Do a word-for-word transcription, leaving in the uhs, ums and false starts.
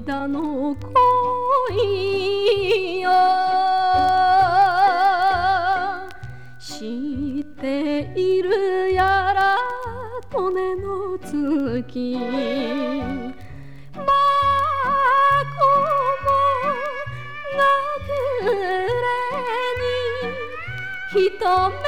間の恋よ知っているやら利根の月まこもなくれに一目